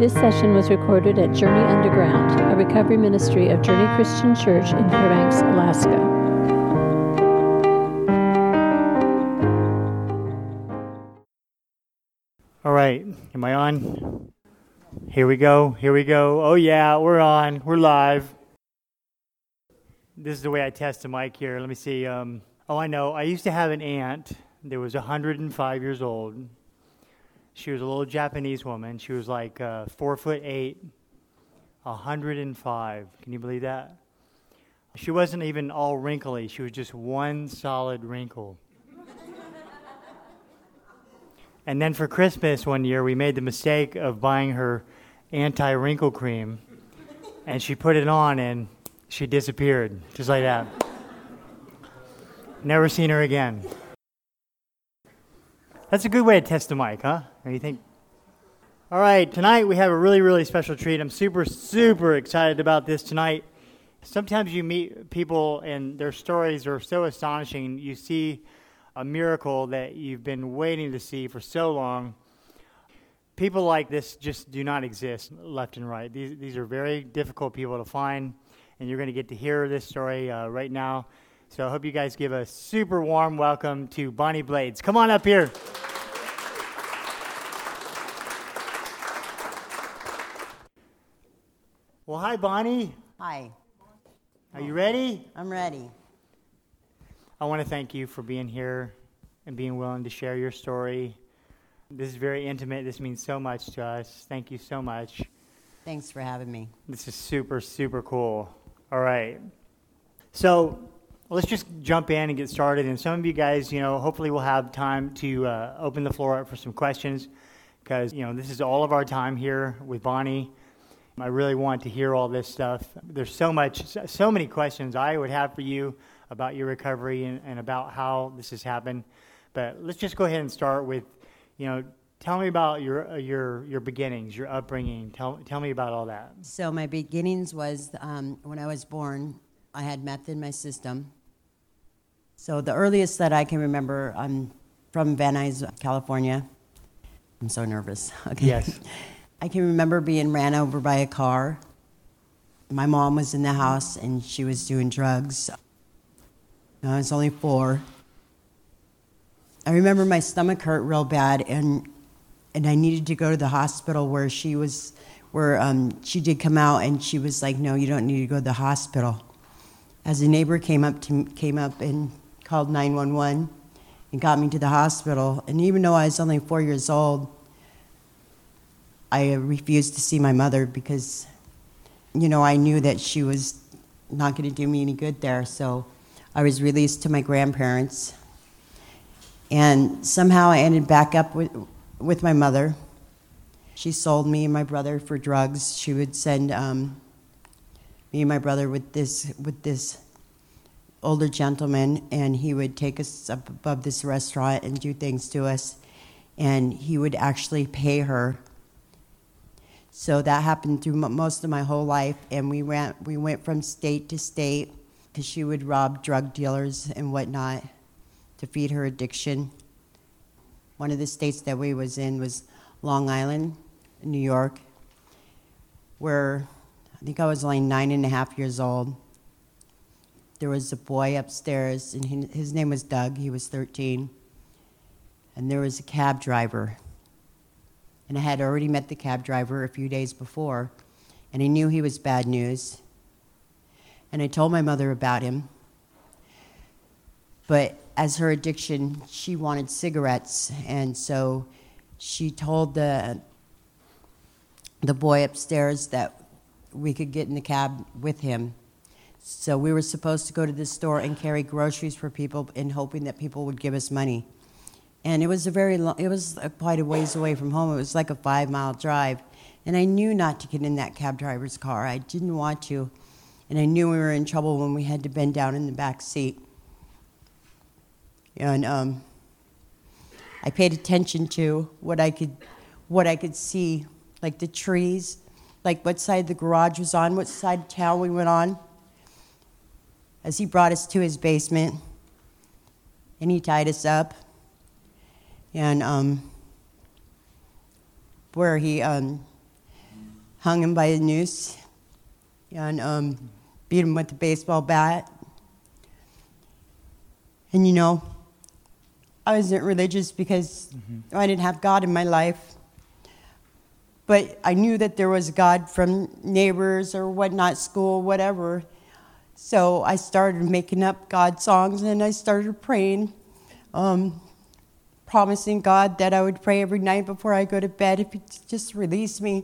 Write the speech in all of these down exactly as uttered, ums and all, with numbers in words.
This session was recorded at Journey Underground, a recovery ministry of Journey Christian Church in Fairbanks, Alaska. All right, am I on? Here we go, here we go. Oh yeah, we're on, we're live. This is the way I test the mic here. Let me see. Um, oh, I know. I used to have an aunt that was one hundred five years old. She was a little Japanese woman. She was like uh, four foot eight, one hundred five. Can you believe that? She wasn't even all wrinkly. She was just one solid wrinkle. And then for Christmas one year, we made the mistake of buying her anti-wrinkle cream, and she put it on, and she disappeared, just like that. Never seen her again. That's a good way to test the mic, huh? What do you think? All right, tonight we have a really, really special treat. I'm super, super excited about this tonight. Sometimes you meet people and their stories are so astonishing. You see a miracle that you've been waiting to see for so long. People like this just do not exist left and right. These, these are very difficult people to find, and you're going to get to hear this story uh, right now. So I hope you guys give a super warm welcome to Bonnie Blades. Come on up here. Well, hi, Bonnie. Hi. Are you ready? I'm ready. I want to thank you for being here and being willing to share your story. This is very intimate. This means so much to us. Thank you so much. Thanks for having me. This is super, super cool. All right. So let's just jump in and get started. And some of you guys, you know, hopefully we'll have time to uh, open the floor up for some questions because, you know, this is all of our time here with Bonnie. I really want to hear all this stuff. There's so much, so many questions I would have for you about your recovery and, and about how this has happened. But let's just go ahead and start with, you know, tell me about your uh, your your beginnings, your upbringing. Tell tell me about all that. So my beginnings was um, when I was born, I had meth in my system. So the earliest that I can remember, I'm from Van Nuys, California. I'm so nervous. Okay. Yes. I can remember being ran over by a car. My mom was in the house, and she was doing drugs. I was only four. I remember my stomach hurt real bad, and and I needed to go to the hospital where she was, where um, she did come out, and she was like, "No, you don't need to go to the hospital." As a neighbor came up to came up and called nine one one and got me to the hospital, and even though I was only four years old, I refused to see my mother because, you know, I knew that she was not going to do me any good there. So I was released to my grandparents. And somehow I ended back up with, with my mother. She sold me and my brother for drugs. She would send um, me and my brother with this with this older gentleman, and he would take us up above this restaurant and do things to us. And he would actually pay her. So that happened through m- most of my whole life, and we went we went from state to state because she would rob drug dealers and whatnot to feed her addiction. One of the states that we was in was Long Island, New York, where I think I was only nine and a half years old. There was a boy upstairs, and he, his name was Doug. He was thirteen, and there was a cab driver. And I had already met the cab driver a few days before, and I knew he was bad news. And I told my mother about him. But as her addiction, she wanted cigarettes, and so she told the the boy upstairs that we could get in the cab with him. So we were supposed to go to the store and carry groceries for people in hoping that people would give us money. And it was a very long, it was quite a ways away from home. It was like a five-mile drive. And I knew not to get in that cab driver's car. I didn't want to. And I knew we were in trouble when we had to bend down in the back seat. And um, I paid attention to what I could, what I could see, like the trees, like what side the garage was on, what side of town we went on. As he brought us to his basement, and he tied us up. And um, where he um, hung him by a noose, and um, beat him with a baseball bat. And you know, I wasn't religious because mm-hmm. I didn't have God in my life. But I knew that there was God from neighbors or whatnot, school, whatever. So I started making up God songs, and I started praying, um, promising God that I would pray every night before I go to bed if He'd just release me.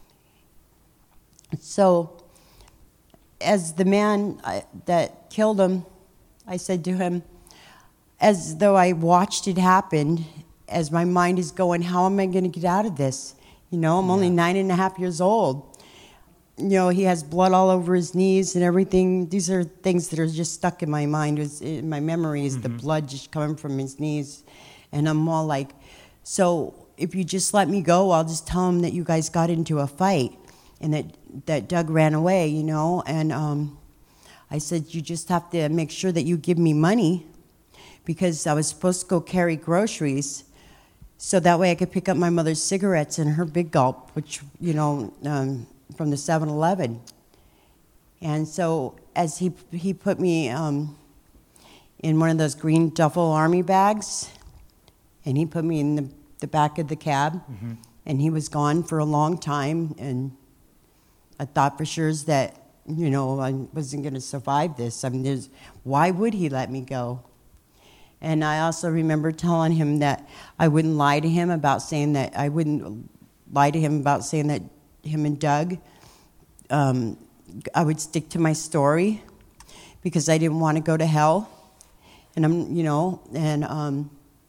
So as the man I, that killed him, I said to him, as though I watched it happen, as my mind is going, how am I going to get out of this? You know, I'm yeah. only nine and a half years old. You know, he has blood all over his knees and everything. These are things that are just stuck in my mind, in my memory, is mm-hmm. the blood just coming from his knees. And I'm all like, so if you just let me go, I'll just tell him that you guys got into a fight and that, that Doug ran away, you know. And um, I said, you just have to make sure that you give me money, because I was supposed to go carry groceries, so that way I could pick up my mother's cigarettes and her Big Gulp, which, you know, um, from the seven eleven. And so as he he put me um, in one of those green duffel army bags, and he put me in the, the back of the cab, mm-hmm. and he was gone for a long time, and I thought for sure that, you know, I wasn't going to survive this. I mean, there's, why would he let me go? And I also remember telling him that I wouldn't lie to him about saying that, I wouldn't lie to him about saying that him and Doug, um, I would stick to my story because I didn't want to go to hell. And I'm, you know, and um,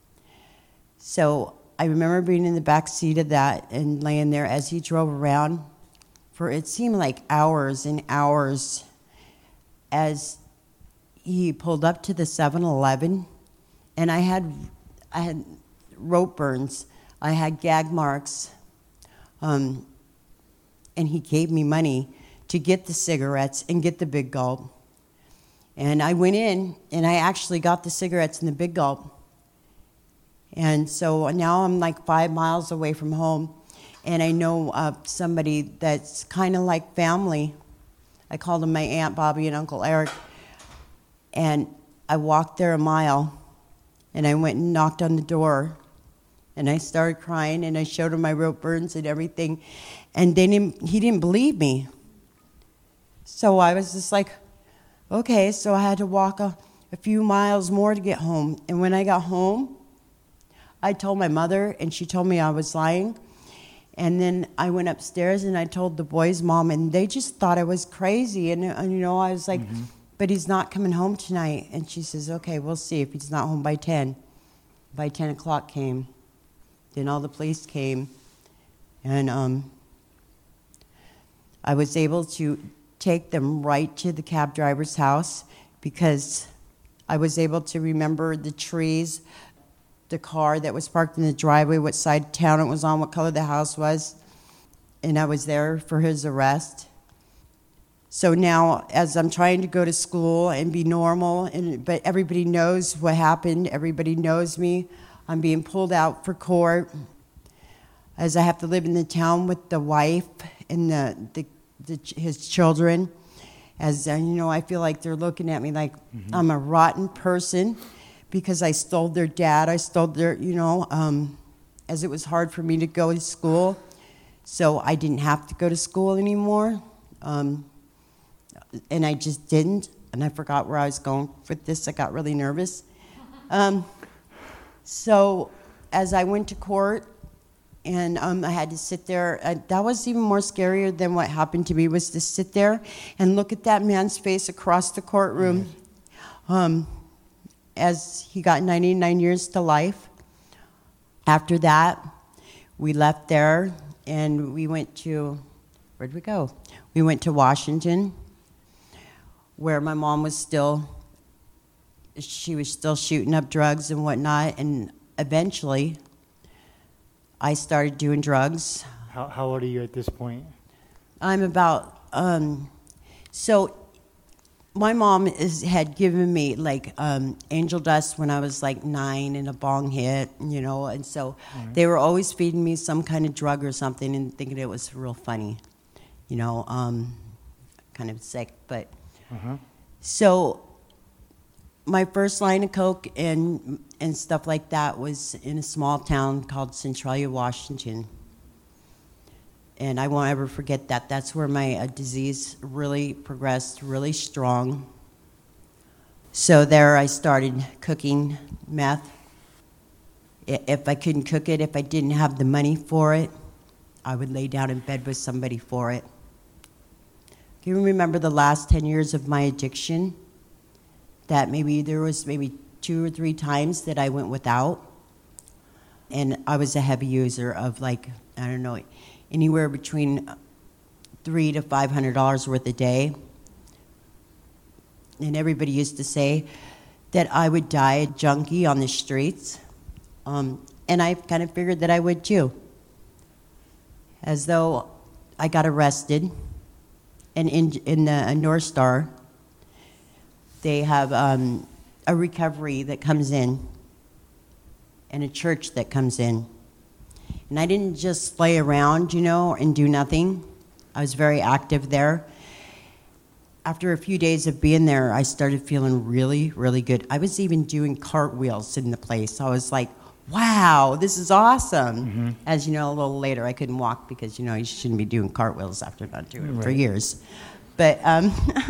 so I remember being in the back seat of that and laying there as he drove around for, it seemed like hours and hours, as he pulled up to the seven eleven. And I had, I had rope burns, I had gag marks, um, and he gave me money to get the cigarettes and get the Big Gulp. And I went in, and I actually got the cigarettes and the Big Gulp. And so now I'm like five miles away from home, and I know uh, somebody that's kind of like family. I called them my Aunt Bobby and Uncle Eric. And I walked there a mile, and I went and knocked on the door, and I started crying, and I showed him my rope burns and everything, and they didn't, he didn't believe me. So I was just like, okay, so I had to walk a, a few miles more to get home. And when I got home, I told my mother, and she told me I was lying. And then I went upstairs, and I told the boys' mom, and they just thought I was crazy. And, and you know, I was like, mm-hmm. but he's not coming home tonight. And she says, okay, we'll see if he's not home by ten. By ten o'clock came. Then all the police came. And um, I was able to take them right to the cab driver's house because I was able to remember the trees, the car that was parked in the driveway, what side of town it was on, what color the house was. And I was there for his arrest. So now, as I'm trying to go to school and be normal, and but everybody knows what happened, everybody knows me, I'm being pulled out for court, as I have to live in the town with the wife and the, the, the his children. As, uh, you know, I feel like they're looking at me like mm-hmm. I'm a rotten person because I stole their dad, I stole their, you know, um, as it was hard for me to go to school, so I didn't have to go to school anymore. Um, And I just didn't, and I forgot where I was going with this. I got really nervous. Um, so as I went to court, and um, I had to sit there, uh, that was even more scarier than what happened to me, was to sit there and look at that man's face across the courtroom um, as he got ninety-nine years to life. After that, we left there, and we went to, where'd we go? We went to Washington, where my mom was still, she was still shooting up drugs and whatnot, and eventually I started doing drugs. How, how old are you at this point? I'm about, um, so my mom is, had given me like um, angel dust when I was like nine and a bong hit, you know, and so right. they were always feeding me some kind of drug or something and thinking it was real funny. you know, um, kind of sick. But Uh-huh. so my first line of coke and and stuff like that was in a small town called Centralia, Washington. And I won't ever forget that. That's where my uh, disease really progressed, really strong. So there I started cooking meth. I- If I couldn't cook it, if I didn't have the money for it, I would lay down in bed with somebody for it. Can you remember the last ten years of my addiction? That maybe there was maybe two or three times that I went without. And I was a heavy user of, like, I don't know, anywhere between three to five hundred dollars worth a day. And everybody used to say that I would die a junkie on the streets. Um, and I kind of figured that I would too. As though I got arrested. And in, in the North Star, they have um, a recovery that comes in and a church that comes in. And I didn't just lay around, you know, and do nothing. I was very active there. After a few days of being there, I started feeling really, really good. I was even doing cartwheels in the place. I was like, wow, this is awesome. Mm-hmm. As you know, a little later, I couldn't walk because, you know, you shouldn't be doing cartwheels after not doing it right. for years. But, um,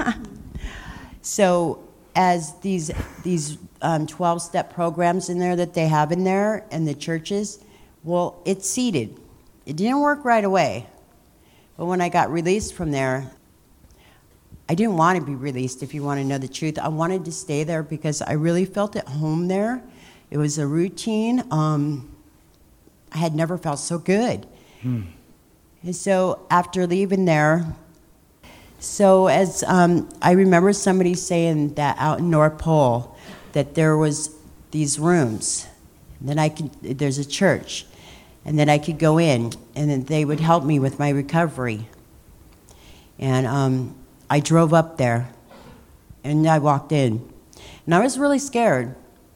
so as these these um, twelve-step programs in there that they have in there and the churches, well, it's seeded. It didn't work right away. But when I got released from there, I didn't want to be released, if you want to know the truth. I wanted to stay there because I really felt at home there. It was a routine. Um, I had never felt so good. Hmm. And so after leaving there, so as um, I remember somebody saying that out in North Pole, that there was these rooms. And then I could, there's a church. And then I could go in, and then they would help me with my recovery. And um, I drove up there, and I walked in. And I was really scared.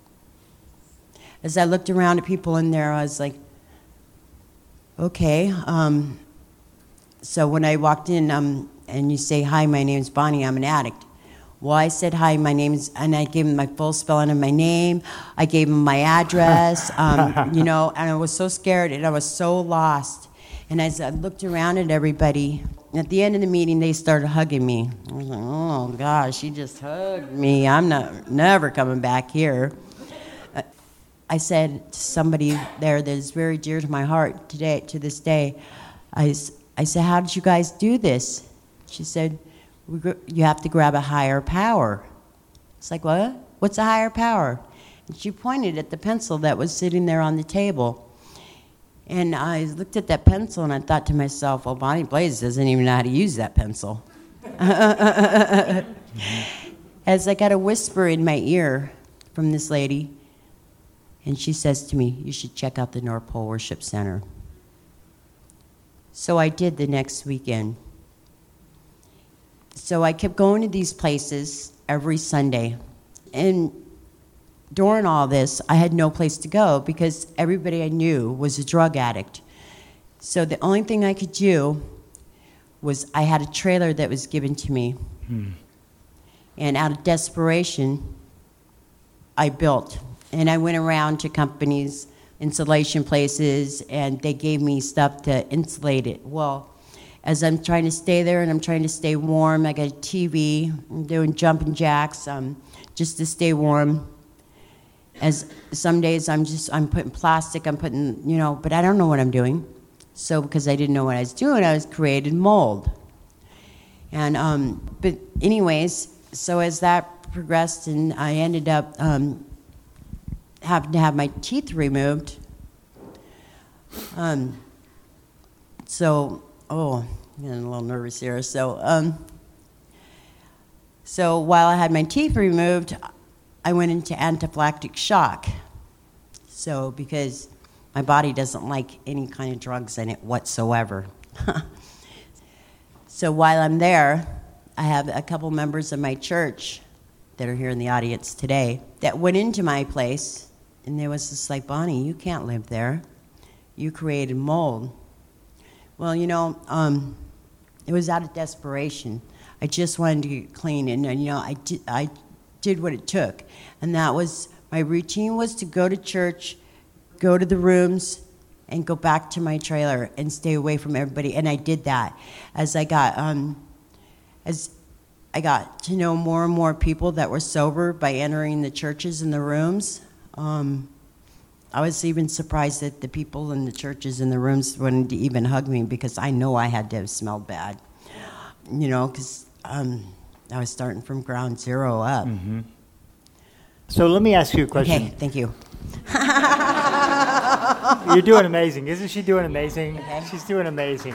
As I looked around at people in there, I was like, okay. Um, so when I walked in, um, and you say, hi, my name's Bonnie, I'm an addict. Well, I said, hi, my name's, and I gave him my full spelling of my name. I gave him my address, um, you know, and I was so scared and I was so lost. And as I looked around at everybody, at the end of the meeting, they started hugging me. I was like, oh, gosh, she just hugged me. I'm not never coming back here. Uh, I said to somebody there that is very dear to my heart today, to this day, I, I said, how did you guys do this? She said, you have to grab a higher power. It's like, what? What's a higher power? And she pointed at the pencil that was sitting there on the table. And I looked at that pencil and I thought to myself, well, Bonnie Blaze doesn't even know how to use that pencil. As I got a whisper in my ear from this lady, and she says to me, you should check out the North Pole Worship Center. So I did the next weekend. So I kept going to these places every Sunday. And during all this, I had no place to go because everybody I knew was a drug addict. So the only thing I could do was I had a trailer that was given to me. Hmm. And out of desperation, I built. And I went around to companies, insulation places, and they gave me stuff to insulate it. Well, as I'm trying to stay there and I'm trying to stay warm, I got a T V, I'm doing jumping jacks um, just to stay warm. As some days I'm just, I'm putting plastic, I'm putting, you know, but I don't know what I'm doing. So because I didn't know what I was doing, I was creating mold. And, um, but anyways, so as that progressed and I ended up um, having to have my teeth removed. Um, so, oh, I'm getting a little nervous here. So, um, so while I had my teeth removed, I went into anaphylactic shock. So, because my body doesn't like any kind of drugs in it whatsoever. So while I'm there, I have a couple members of my church that are here in the audience today that went into my place, and there was this like, Bonnie, you can't live there. You created mold. Well, you know, um, it was out of desperation. I just wanted to get clean, and, and you know, I did, I did what it took, and that was my routine was to go to church, go to the rooms, and go back to my trailer and stay away from everybody. And I did that as I got um, as I got to know more and more people that were sober by entering the churches and the rooms. Um, I was even surprised that the people in the churches and the rooms wanted to even hug me, because I know I had to have smelled bad, you know, because um, I was starting from ground zero up. Mm-hmm. So let me ask you a question. Okay, thank you. You're doing amazing. Isn't she doing amazing? Okay. She's doing amazing.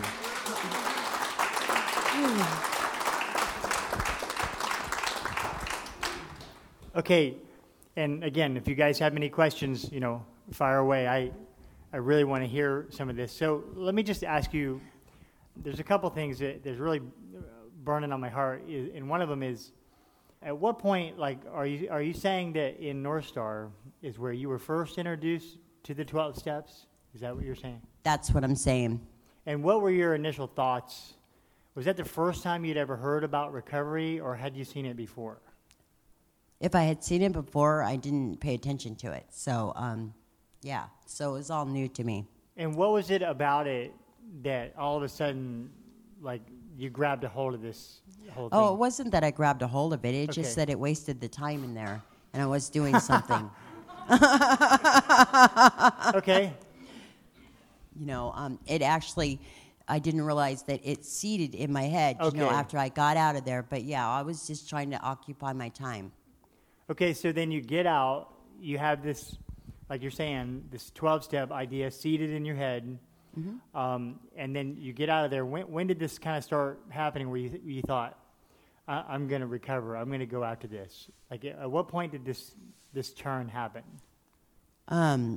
Okay, and again, if you guys have any questions, you know, fire away. I, I really want to hear some of this. So let me just ask you, there's a couple things that there's really burning on my heart, and one of them is, at what point, like, are you are you saying that in North Star is where you were first introduced to the twelve steps? Is that what you're saying? That's what I'm saying. And what were your initial thoughts? Was that the first time you'd ever heard about recovery, or had you seen it before? If I had seen it before, I didn't pay attention to it. So, um, yeah, so it was all new to me. And what was it about it that all of a sudden, like, you grabbed a hold of this whole thing? Oh, it wasn't that I grabbed a hold of it. It's Okay. just that it wasted the time in there, and I was doing something. Okay. You know, um, it actually, I didn't realize that it seeded in my head, you know, Okay. after I got out of there. But, yeah, I was just trying to occupy my time. Okay, so then you get out, you have this, like you're saying, this twelve-step idea seated in your head, Mm-hmm. um, and then you get out of there. When, when did this kind of start happening where you, th- you thought, I- I'm going to recover, I'm going to go after this? Like, at what point did this this turn happen? Um,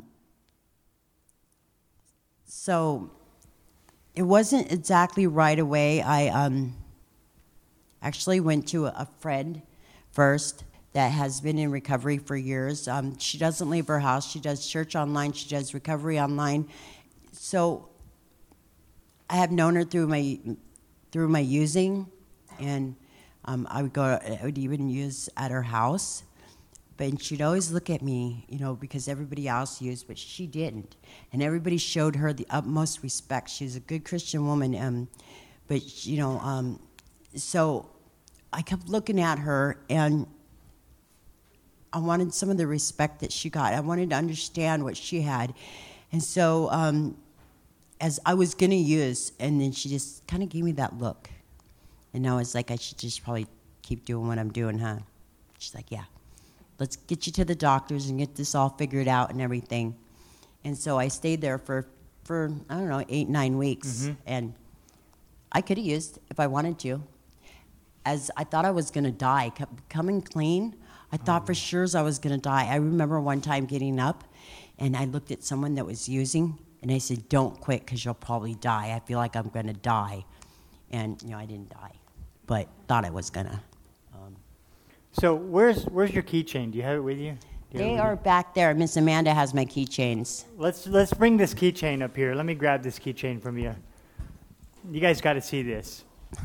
so it wasn't exactly right away. I um, actually went to a, a friend first that has been in recovery for years. Um, she doesn't leave her house. She does church online. She does recovery online. So I have known her through my through my using, and um, I would go. I would even use at her house. But she'd always look at me, you know, because everybody else used, but she didn't. And everybody showed her the utmost respect. She was a good Christian woman. Um, but, you know, um, so I kept looking at her, and I wanted some of the respect that she got. I wanted to understand what she had. And so um, as I was going to use, and then she just kind of gave me that look. And I was like, I should just probably keep doing what I'm doing, huh? She's like, yeah. Let's get you to the doctors and get this all figured out and everything. And so I stayed there for, for I don't know, eight, nine weeks. Mm-hmm. And I could have used if I wanted to. As I thought I was going to die. Kept coming clean, I thought oh. for sure I was going to die. I remember one time getting up, and I looked at someone that was using, and I said, don't quit because you'll probably die. I feel like I'm going to die. And, you know, I didn't die, but thought I was going to. So where's where's your keychain? Do you have it with you? you They with are you? back there. Miss Amanda has my keychains. Let's let's bring this keychain up here. Let me grab this keychain from you. You guys got to see this.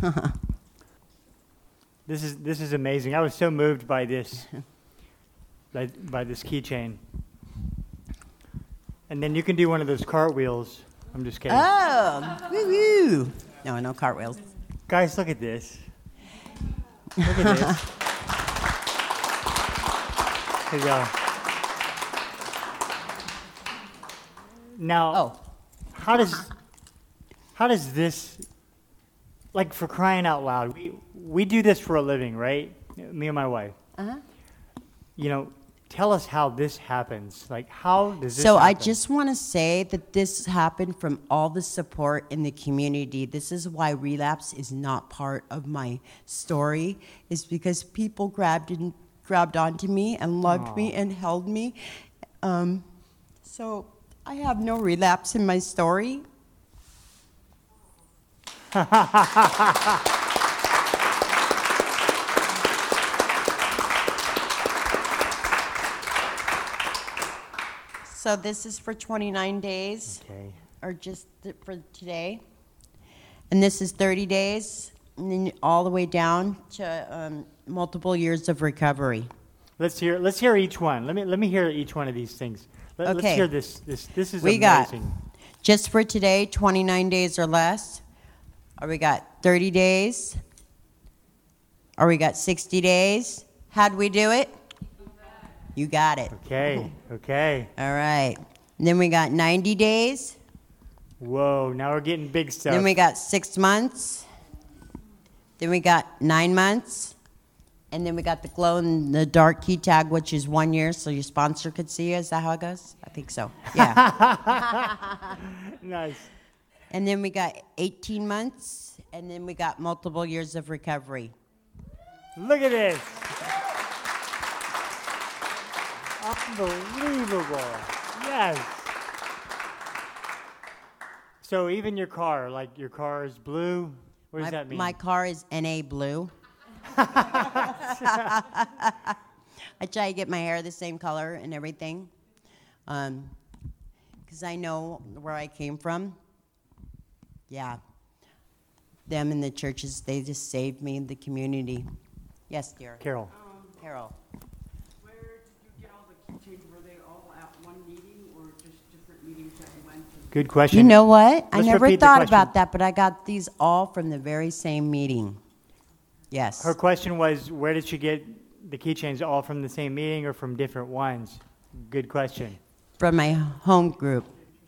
This is this is amazing. I was so moved by this, by, by this keychain. And then you can do one of those cartwheels. I'm just kidding. Oh, woo woo! No, no cartwheels. Guys, look at this. Look at this. Here you go. Now, Oh. how does how does this, like, for crying out loud, we we do this for a living, right? Me and my wife. Uh-huh. You know, tell us how this happens. Like, how does this So happen? I just want to say that this happened from all the support in the community. This is why relapse is not part of my story, is because people grabbed and grabbed onto me and loved Aww. me and held me. Um, so I have no relapse in my story. So this is for twenty-nine days, Okay. or just th- for today. And this is thirty days, and then all the way down to um, multiple years of recovery. Let's hear. Let's hear each one. Let me let me hear each one of these things. Let, Okay. Let's hear this. This this is We amazing. got just for today, twenty-nine days or less. Or we got thirty days. Or we got sixty days. How'd we do it? You got it. Okay. Okay. All right. And then we got ninety days. Whoa. Now we're getting big stuff. Then we got six months. Then we got nine months. And then we got the glow in the dark key tag, which is one year, so your sponsor could see you. Is that how it goes? I think so. Yeah. Nice. And then we got eighteen months. And then we got multiple years of recovery. Look at this. Unbelievable. Yes. So even your car, like your car is blue. What does my, that mean? My car is N A blue. I try to get my hair the same color and everything. Um, because I know where I came from. Yeah. Them and the churches, they just saved me in the community. Yes, dear. Carol. Um, Carol. Where did you get all the keychains? Were they all at one meeting or just different meetings that you went to? Good question. You know what? I Let's never repeat the thought question. about that, but I got these all from the very same meeting. Yes. Her question was, where did she get the keychains? All from the same meeting or from different ones? Good question. From my home group.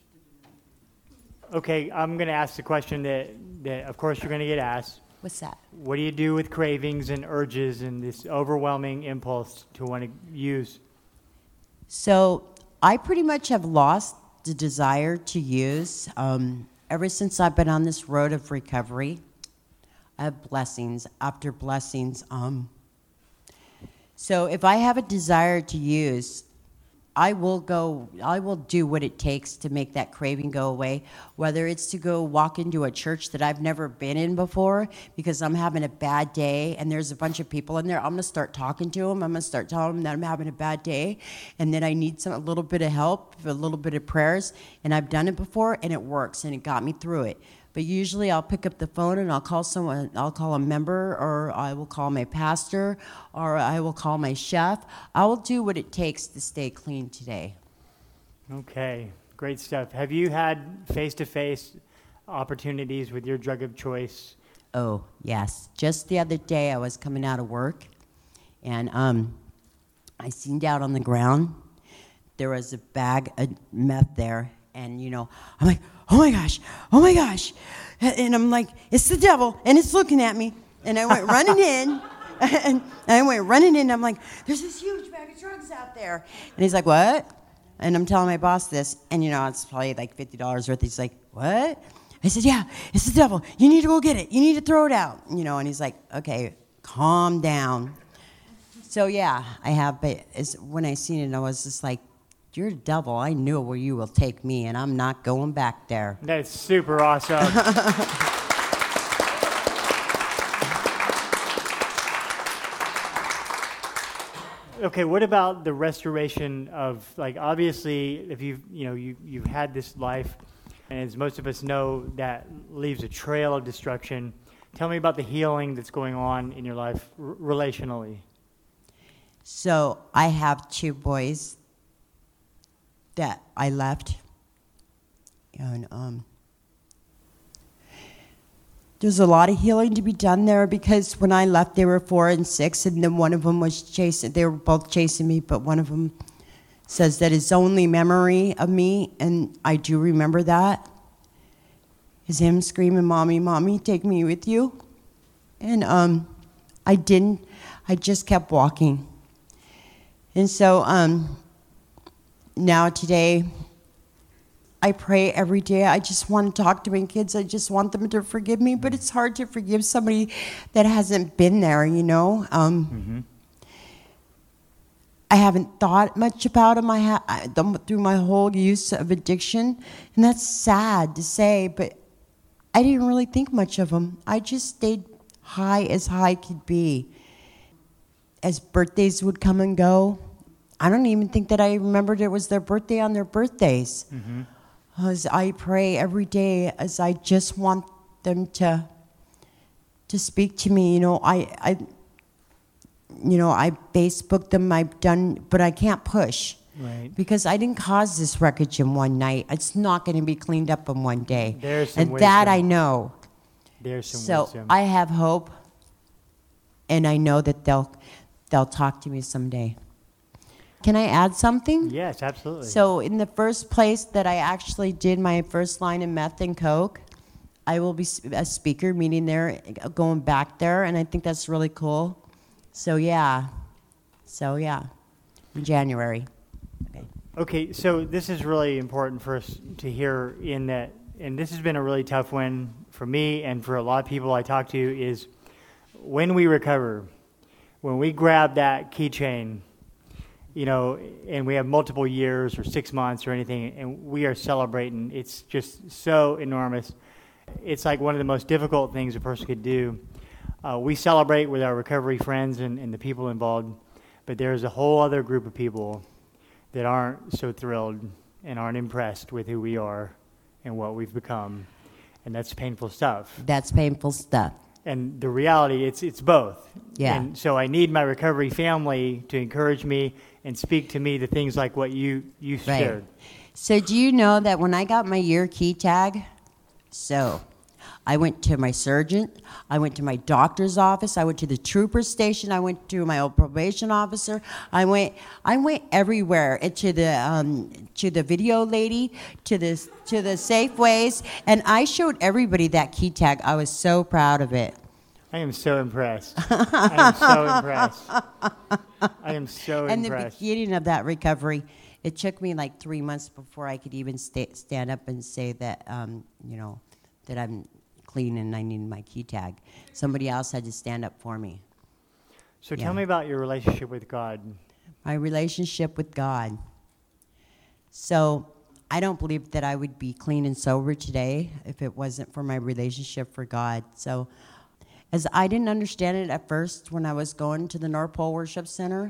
Okay, I'm going to ask the question that, that, of course, you're going to get asked. What's that? What do you do with cravings and urges and this overwhelming impulse to want to use? So I pretty much have lost the desire to use. Um, ever since I've been on this road of recovery, I have blessings after blessings. Um, so if I have a desire to use, I will go, I will do what it takes to make that craving go away, whether it's to go walk into a church that I've never been in before because I'm having a bad day and there's a bunch of people in there. I'm going to start talking to them. I'm going to start telling them that I'm having a bad day and that I need some a little bit of help, a little bit of prayers. And I've done it before and it works and it got me through it. But usually I'll pick up the phone and I'll call someone, I'll call a member, or I will call my pastor, or I will call my chef. I will do what it takes to stay clean today. Okay, great stuff. Have you had face-to-face opportunities with your drug of choice? Oh, yes. Just the other day I was coming out of work and um, I seen down on the ground, there was a bag of meth there. And, you know, I'm like, oh, my gosh, oh, my gosh. And I'm like, it's the devil, and it's looking at me. And I went running in, and I went running in. I'm like, there's this huge bag of drugs out there. And he's like, what? And I'm telling my boss this, and, you know, it's probably like fifty dollars worth. He's like, what? I said, yeah, it's the devil. You need to go get it. You need to throw it out. You know, and he's like, okay, calm down. So, yeah, I have, but it's, when I seen it, I was just like, you're the devil. I knew where you will take me, and I'm not going back there. That's super awesome. Okay, what about the restoration of, like, obviously, if you've, you know, you, you've had this life, and as most of us know, that leaves a trail of destruction. Tell me about the healing that's going on in your life r- relationally. So I have two boys that I left, and um, there's a lot of healing to be done there because when I left, they were four and six, and then one of them was chasing. They were both chasing me, but one of them says that his only memory of me, and I do remember that, is him screaming, "Mommy, Mommy, take me with you," and um, I didn't. I just kept walking, and so um. Now today, I pray every day. I just want to talk to my kids. I just want them to forgive me, but it's hard to forgive somebody that hasn't been there, you know. Um, mm-hmm. I haven't thought much about them. I ha- through my whole use of addiction, and that's sad to say, but I didn't really think much of them. I just stayed high as high could be. As birthdays would come and go, I don't even think that I remembered it was their birthday on their birthdays. Mm-hmm. As I pray every day, as I just want them to to speak to me. You know, I, I you know, I Facebooked them. I've done, but I can't push. Right. Because I didn't cause this wreckage in one night. It's not going to be cleaned up in one day. There's some and wisdom. that I know. There's some so wisdom. I have hope, and I know that they'll they'll talk to me someday. Can I add something? Yes, absolutely. So in the first place that I actually did my first line of meth and coke, I will be a speaker meeting there, going back there, and I think that's really cool. So yeah, so yeah, in January. Okay. Okay, so this is really important for us to hear in that, and this has been a really tough one for me and for a lot of people I talk to, is when we recover, when we grab that keychain, you know, and we have multiple years or six months or anything, and we are celebrating, it's just so enormous. It's like one of the most difficult things a person could do. Uh, we celebrate with our recovery friends and, and the people involved, but there's a whole other group of people that aren't so thrilled and aren't impressed with who we are and what we've become. And that's painful stuff. That's painful stuff. And the reality, it's it's both. Yeah. And so I need my recovery family to encourage me and speak to me the things like what you, you Right. shared. So do you know that when I got my year key tag, so I went to my surgeon, I went to my doctor's office, I went to the trooper station, I went to my old probation officer, I went I went everywhere, and to the um, to the video lady, to the to the Safeways, and I showed everybody that key tag. I was so proud of it. I am so impressed. I am so impressed. I am so And the impressed. beginning of that recovery, it took me like three months before I could even sta stand up and say that, um, you know, that I'm clean and I need my key tag. Somebody else had to stand up for me. So Yeah. tell me about your relationship with God. My relationship with God. So I don't believe that I would be clean and sober today if it wasn't for my relationship for God. So as I didn't understand it at first when I was going to the North Pole Worship Center,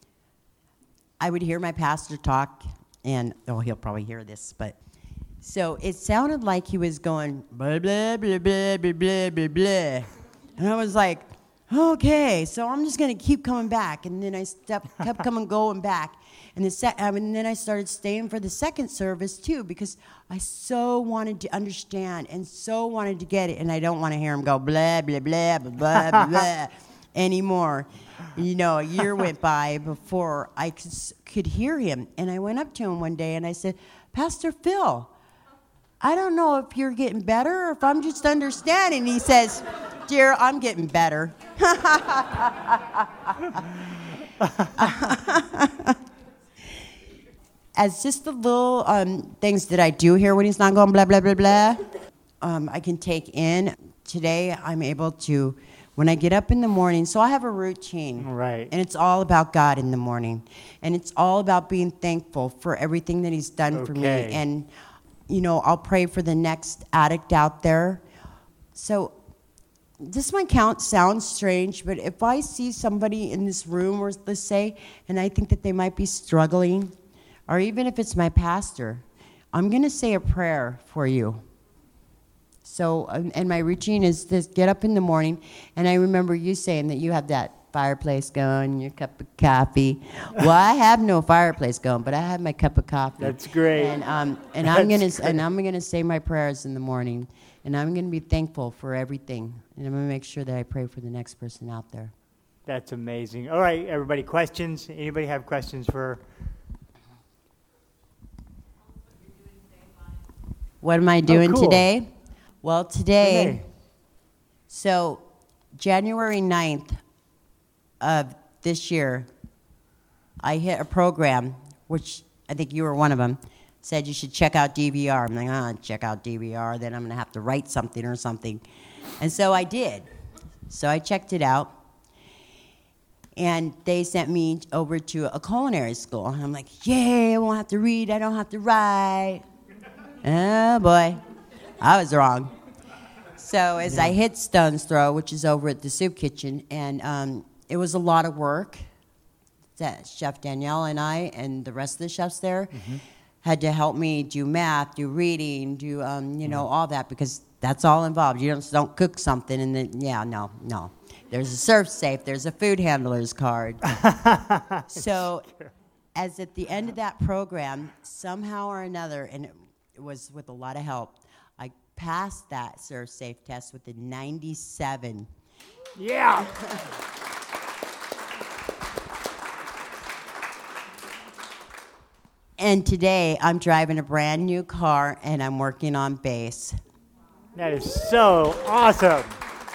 I would hear my pastor talk, and, oh, he'll probably hear this, but, so it sounded like he was going, blah, blah, blah, blah, blah, blah, blah, blah. And I was like, okay, so I'm just going to keep coming back. And then I step, kept coming, going back. And, the sec- I mean, then I started staying for the second service, too, because I so wanted to understand and so wanted to get it. And I don't want to hear him go blah, blah, blah, blah, blah, blah, blah anymore. You know, a year went by before I could, could hear him. And I went up to him one day and I said, Pastor Phil, I don't know if you're getting better or if I'm just understanding. He says, dear, I'm getting better. As just the little um, things that I do here when he's not going blah, blah, blah, blah, um, I can take in. Today, I'm able to, when I get up in the morning, so I have a routine. Right. And it's all about God in the morning. And it's all about being thankful for everything that he's done for me. Okay. And, you know, I'll pray for the next addict out there. So this might count sound strange, but if I see somebody in this room, or let's say, and I think that they might be struggling, or even if it's my pastor, I'm going to say a prayer for you. So, um, and my routine is to get up in the morning, and I remember you saying that you have that fireplace going, your cup of coffee. Well, I have no fireplace going, but I have my cup of coffee. That's great. And um, and I'm gonna That's and I'm gonna say my prayers in the morning, and I'm gonna be thankful for everything, and I'm gonna make sure that I pray for the next person out there. That's amazing. All right, everybody, questions? Anybody have questions for? What am I doing cool. today? Well, today, Renee. so January ninth of this year, I hit a program, which I think you were one of them, said you should check out D V R. I'm like, ah, check out D V R, then I'm going to have to write something or something. And so I did. So I checked it out. And they sent me over to a culinary school. And I'm like, yay, I won't have to read, I don't have to write. Oh, boy. I was wrong. So as I hit Stone's Throw, which is over at the soup kitchen, and um, it was a lot of work that Chef Danielle and I and the rest of the chefs there mm-hmm. had to help me do math, do reading, do, um, you know, all that, because That's all involved. You don't, don't cook something and then, yeah, no, no. There's a Serve Safe. There's a food handler's card. So as at the end of that program, somehow or another, and it, it was with a lot of help, I passed that Serve Safe test with a ninety-seven. Yeah. And today I'm driving a brand new car and I'm working on bass. That is so awesome.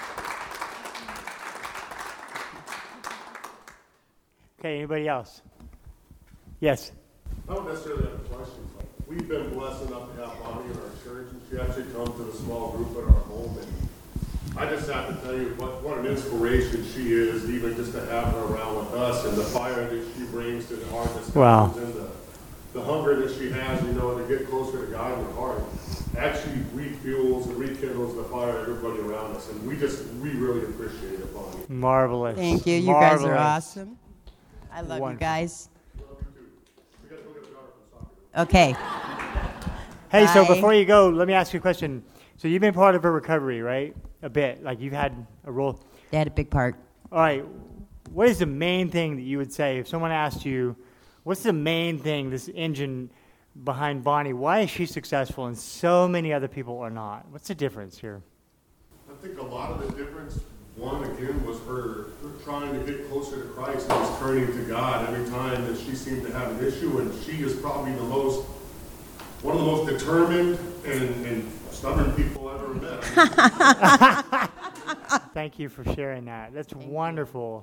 Okay, anybody else? Yes. I don't necessarily have a question. We've been blessed enough to have Bonnie in our church, and she actually comes to the small group at our home. And I just have to tell you what, what an inspiration she is, even just to have her around with us, and the fire that she brings to the heart that's Wow. and the, the hunger that she has, you know, to get closer to God in her heart, actually refuels and rekindles the fire of everybody around us. And we just, we really appreciate it, Bonnie. Marvelous. Thank you. You Marvelous. guys are awesome. I love Wonderful. you guys. Love you too. We got to go get a daughter from soccer. Okay. Hey, so Bye. before you go, let me ask you a question. So you've been part of her recovery, right? A bit. Like you've had a role. They had a big part. All right. What is the main thing that you would say if someone asked you, what's the main thing, this engine behind Bonnie? Why is she successful and so many other people are not? What's the difference here? I think a lot of the difference, one, again, was her, her trying to get closer to Christ and was turning to God every time that she seemed to have an issue. And she is probably the most, one of the most determined and, and stubborn people I've ever met. Thank you for sharing that. That's wonderful.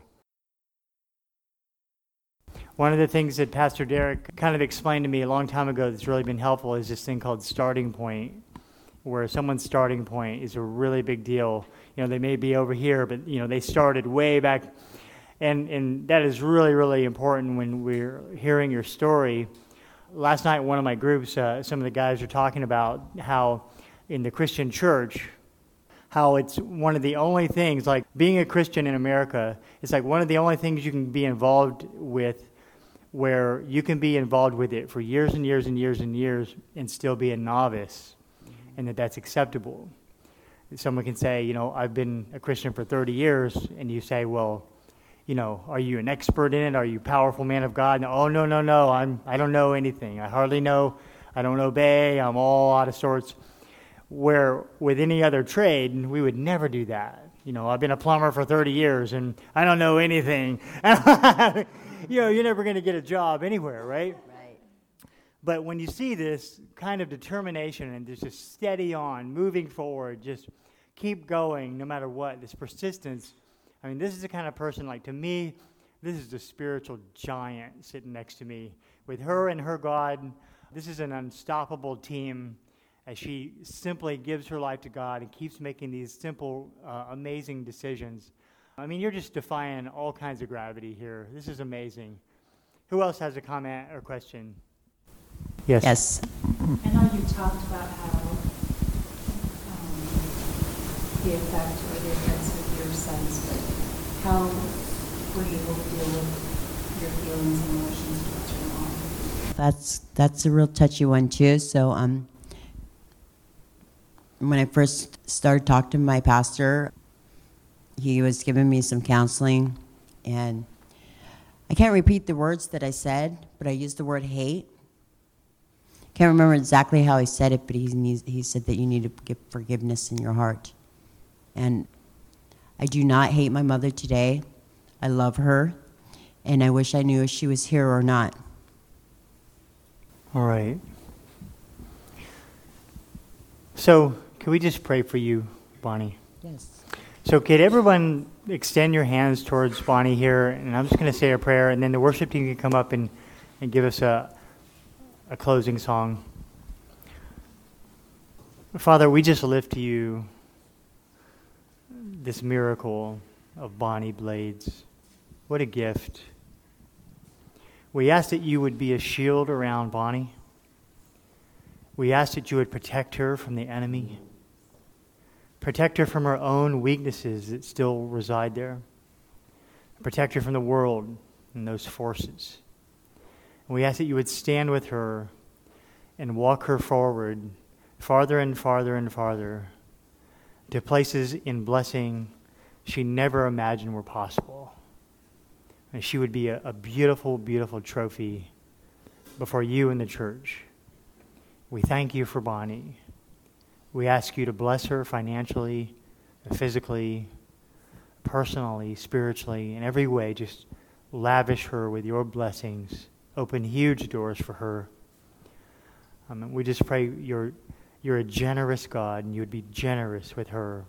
One of the things that Pastor Derek kind of explained to me a long time ago that's really been helpful is this thing called starting point, where someone's starting point is a really big deal. You know, they may be over here, but, you know, they started way back. And, and that is really, really important when we're hearing your story. Last night, one of my groups, uh, some of the guys were talking about how in the Christian church, how it's one of the only things, like being a Christian in America, it's like one of the only things you can be involved with where you can be involved with it for years and years and years and years and still be a novice, and that that's acceptable. Someone can say, you know, I've been a Christian for thirty years, and you say, well, you know, are you an expert in it? Are you a powerful man of God? No, oh, no, no, no, I'm, I don't know anything. I hardly know. I don't obey. I'm all out of sorts. Where with any other trade, we would never do that. You know, I've been a plumber for thirty years, and I don't know anything. You know, you're never going to get a job anywhere, right? Right. But when you see this kind of determination and just steady on, moving forward, just keep going no matter what, this persistence, I mean, this is the kind of person, like, to me, this is the spiritual giant sitting next to me. With her and her God, this is an unstoppable team as she simply gives her life to God and keeps making these simple, uh, amazing decisions. I mean, you're just defying all kinds of gravity here. This is amazing. Who else has a comment or question? Yes. Yes. I know you talked about how um, the effect or the effects of your sons, but how were you able to deal with your feelings and emotions towards your mom? That's that's a real touchy one too. So um, when I first started talking to my pastor, he was giving me some counseling, and I can't repeat the words that I said, but I used the word hate. Can't remember exactly how he said it, but he needs, he said that you need to get forgiveness in your heart. And I do not hate my mother today. I love her, and I wish I knew if she was here or not. All right. So, can we just pray for you, Bonnie? Yes. So could everyone extend your hands towards Bonnie here, and I'm just going to say a prayer, and then the worship team can come up and, and give us a, a closing song. Father, we just lift to you this miracle of Bonnie Blades. What a gift. We ask that you would be a shield around Bonnie. We ask that you would protect her from the enemy. Protect her from her own weaknesses that still reside there. Protect her from the world and those forces. And we ask that you would stand with her and walk her forward farther and farther and farther to places in blessing she never imagined were possible. And she would be a, a beautiful, beautiful trophy before you and the church. We thank you for Bonnie. We ask you to bless her financially, physically, personally, spiritually, in every way. Just lavish her with your blessings. Open huge doors for her. Um, and we just pray you're, you're a generous God, and you would be generous with her.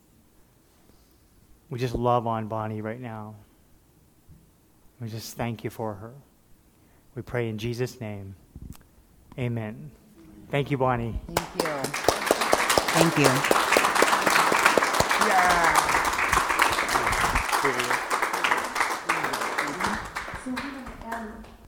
We just love on Bonnie right now. We just thank you for her. We pray in Jesus' name. Amen. Thank you, Bonnie. Thank you. Thank you. Yeah.